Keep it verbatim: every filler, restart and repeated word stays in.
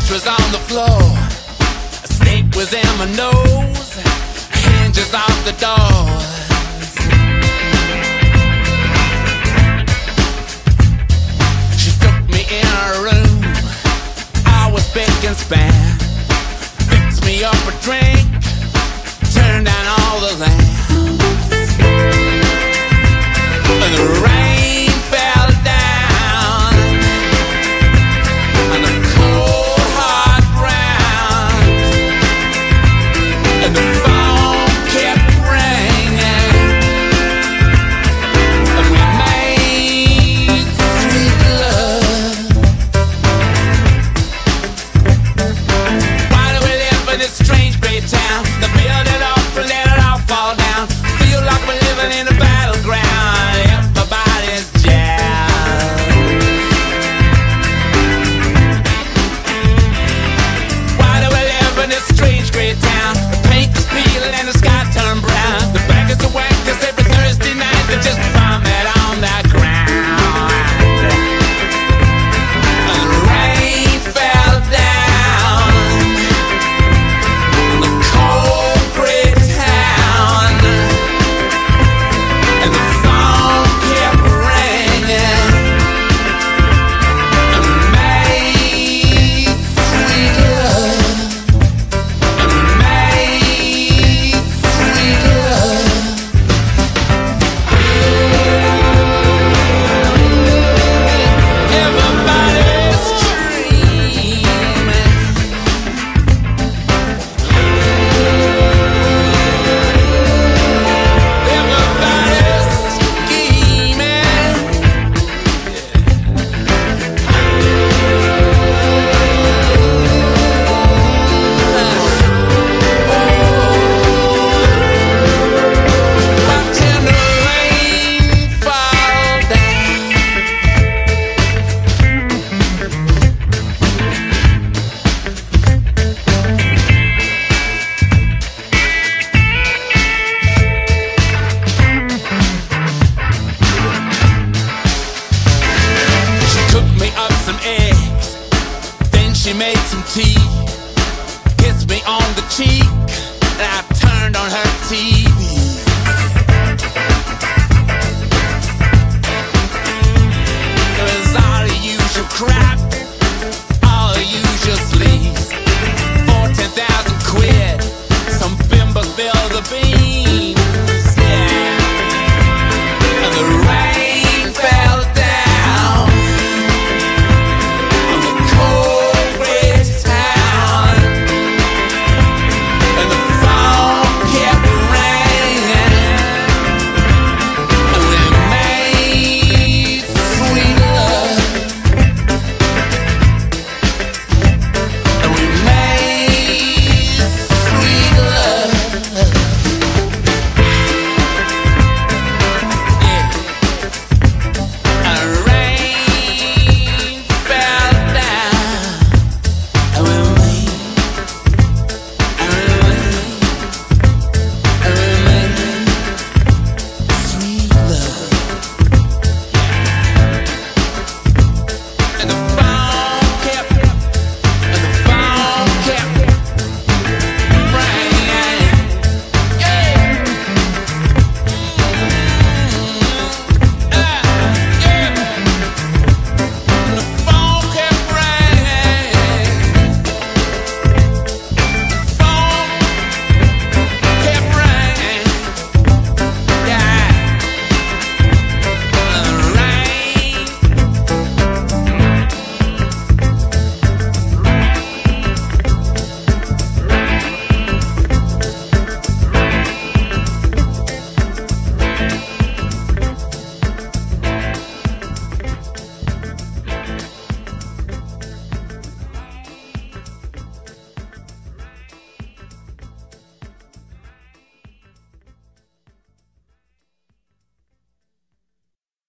was on the floor. A snake was in my nose. Hinges off the doors. She took me in her room. I was big and span. Fixed me up a drink. Turned down all the lamps. And the rain fell down. And the cold hard ground. And the phone kept ringing. And we made sweet love. Why do we live in this strange great town? The build it up and let it all fall down. Feel like we're living in a battleground. Everybody's jazzed. Why do we live in this strange great town? The paint is peeling and the sky turned brown. The beggars are wankers every Thursday night. They just vomit on the ground. And the rain fell down. The cold gray town. And the phone kept ringing. And we made sweet love. And we made sweet love. Everybody's dreaming. Everybody's scheming. Watching the rain fall down. She cooked me up some eggs, then she made some tea, kissed me on the cheek, and I turned on her T V. It was all the usual crap.